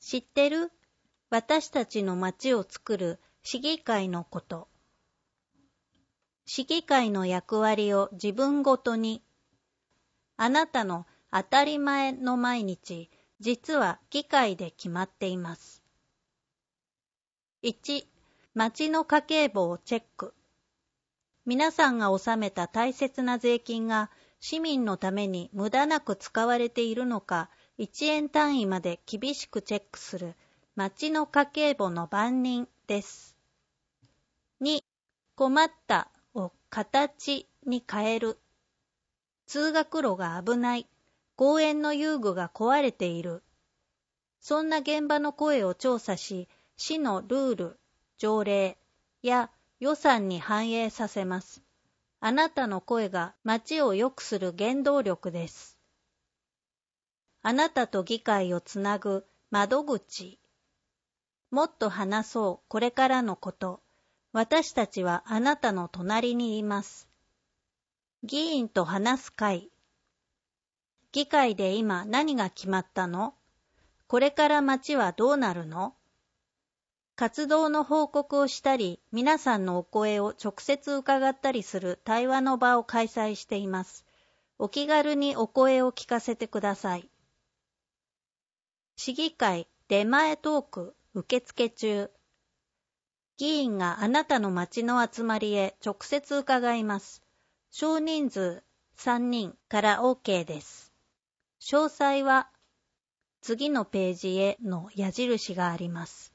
知ってる？私たちの町を作る市議会のこと。市議会の役割を自分ごとに。あなたの当たり前の毎日、実は議会で決まっています。1、町の家計簿をチェック。皆さんが納めた大切な税金が市民のために無駄なく使われているのか、1円単位まで厳しくチェックする町の家計簿の番人です。2、困ったを形に変える。通学路が危ない。公園の遊具が壊れている。そんな現場の声を調査し、市のルール、条例や予算に反映させます。あなたの声が町を良くする原動力です。あなたと議会をつなぐ窓口。もっと話そう、これからのこと。私たちはあなたの隣にいます。議員と話す会。議会で今何が決まったの？これから町はどうなるの？活動の報告をしたり、皆さんのお声を直接伺ったりする対話の場を開催しています。お気軽にお声を聞かせてください。市議会出前トーク受付中。議員があなたの町の集まりへ直接伺います。少人数3人から OK です。詳細は次のページへの矢印があります。